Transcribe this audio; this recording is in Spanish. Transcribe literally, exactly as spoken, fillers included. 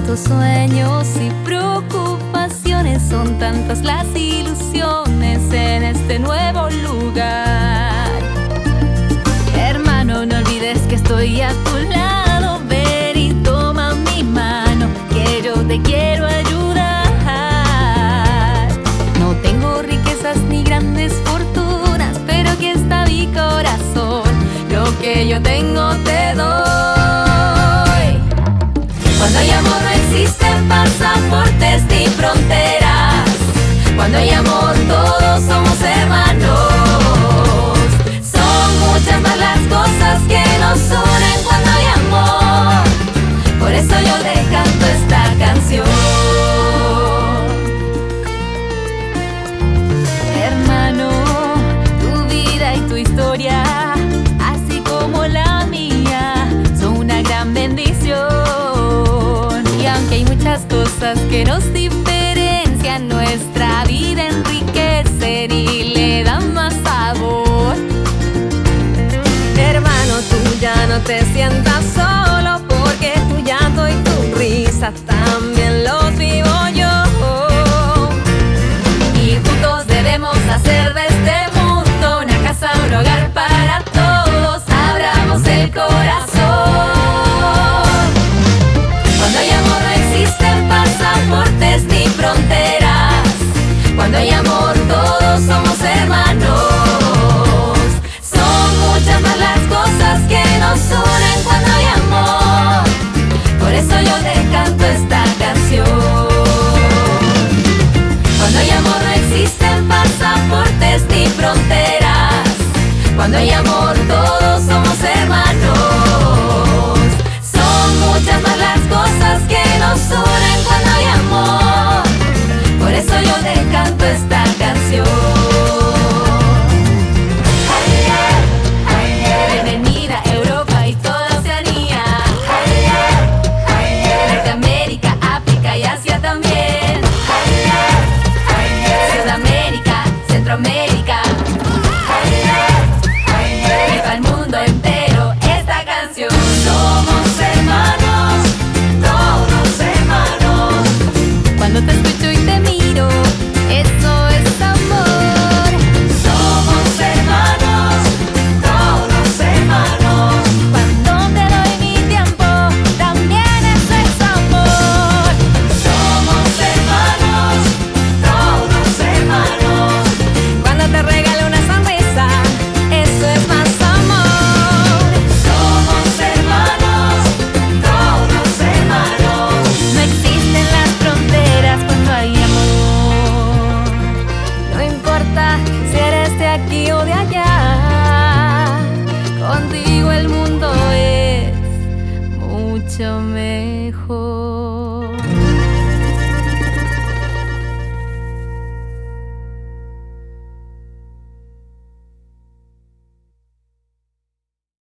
tantos sueños y preocupaciones, son tantas las ilusiones en este nuevo lugar. Hermano, no olvides que estoy a tu lado. Ven y toma mi mano, que yo te quiero ayudar. No tengo riquezas ni grandes fortunas, pero aquí está mi corazón. Lo que yo tengo te doy. Cuando hay amor no existen pasaportes ni fronteras. Cuando hay amor todos somos hermanos. Son muchas más las cosas que nos unen cuando hay amor. Por eso yo te canto esta canción. Hermano, tu vida y tu historia, así como la mía, son una gran bendición. Y aunque hay muchas cosas que nos diferencian, nuestra vida enriquecen y le dan más sabor. Hermano, tú ya no te sientas solo, porque tu llanto y tu risa también los vivo yo. Y juntos debemos hacer de este mundo una casa, un hogar para todos. Abramos el corazón. Cuando hay amor no existen pasaportes ni fronteras. Cuando hay amor todos somos hermanos. Son muchas más las cosas que nos unen cuando hay amor. Por eso yo te canto esta canción. Cuando hay amor no existen pasaportes ni fronteras. Cuando hay amor todos somos hermanos. Son muchas más las cosas que nos unen cuando hay amor. Por eso yo te canto esta canción. Bienvenida Europa y toda Oceanía, Norteamérica, África y Asia también, Sudamérica, Centroamérica, y para el mundo entero esta canción. Somos hermanos, todos hermanos. Cuando te escucho y te miro, eso es amor. Somos hermanos, todos hermanos. Cuando te doy mi tiempo, también eso es amor. Somos hermanos, todos hermanos. Cuando te regalo una sonrisa, eso es más amor. Somos hermanos, todos hermanos. No existen las fronteras cuando hay amor. No importa si eres de aquí o de allá, contigo el mundo es mucho mejor.